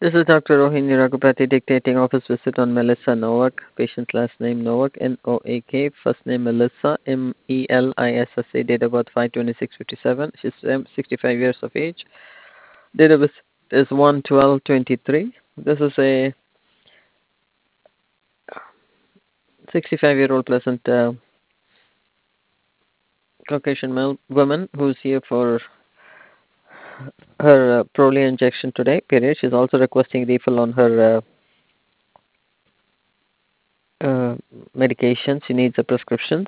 This is Dr. Rohini Raghupati dictating office visit on Melissa Novak. Patient last name Novak, N-O-A-K. First name Melissa, M-E-L-I-S-S-A. Date of birth 5/26/57. She's 65 years of age. Date of birth is 1/12/23. This is a 65-year-old pleasant Caucasian male woman who's here for her Prolia injection today, period. She's also requesting refill on her medication. She needs the prescriptions.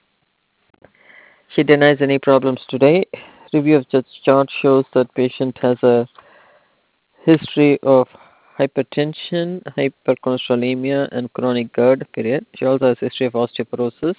She denies any problems today. Review of the chart shows that patient has a history of hypertension, hypercholesterolemia, and chronic GERD, period. She also has history of osteoporosis.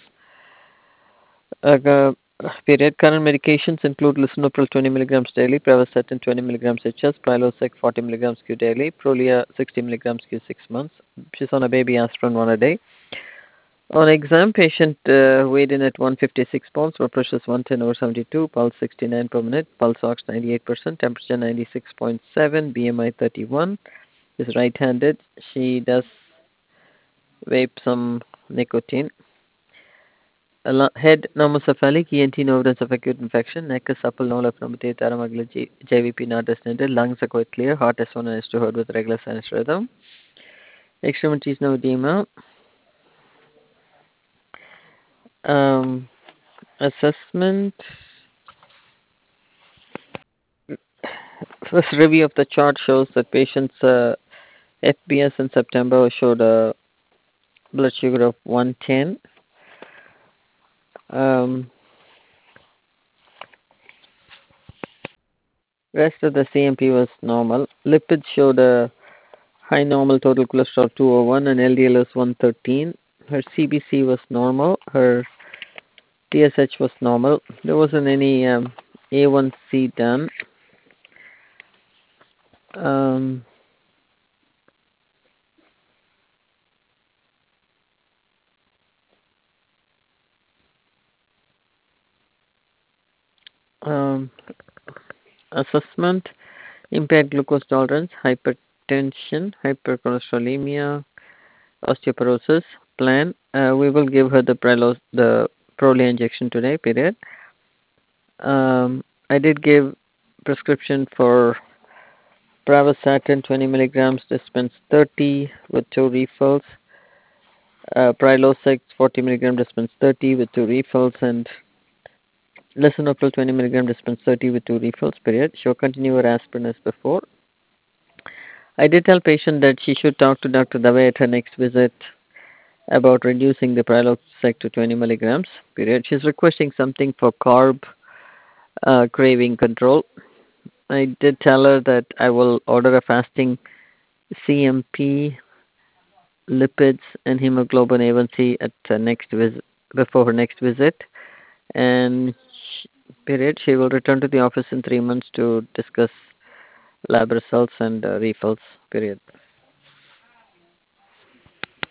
Period. Current medications include lisinopril 20 milligrams daily, pravastatin 20 milligrams HS, Prilosec 40 milligrams Q daily, Prolia 60 milligrams Q 6 months. She's on a baby aspirin one a day. On exam, patient weighed in at 156 pounds, blood pressure is 110/72, pulse 69 per minute, pulse ox 98%, temperature 96.7, BMI 31. Is right-handed. She does vape some nicotine. Head normocephalic, ENT no evidence of acute infection, neck is supple, no left lumbar, taramagala, JVP not distended, lungs are quite clear, heart S1 and S2 heard with regular sinus rhythm. Extremities no edema. Assessment. First review of the chart shows that patient's FBS in September showed a blood sugar of 110. Rest of the CMP was normal. Lipids showed a high normal total cholesterol 201 and LDL was 113. Her CBC was normal. Her TSH was normal. There wasn't any A1C done. Assessment: impaired glucose tolerance, hypertension, hypercholesterolemia, osteoporosis. Plan: we will give her the Prolia injection today. Period. I did give prescription for pravastatin 20 milligrams, dispense 30 with 2 refills. Prilosec 40 milligram, dispense 30 with 2 refills, and lisinopril 20 milligram, dispense 30 with 2 refills. Period. She'll continue her aspirin as before. I did tell patient that she should talk to Dr. Dave at her next visit about reducing the Prilosec to 20 milligrams. Period. She's requesting something for carb craving control. I did tell her that I will order a fasting CMP, lipids, and hemoglobin A1C at next visit before her next visit, and period. She will return to the office in 3 months to discuss lab results and refills. Period.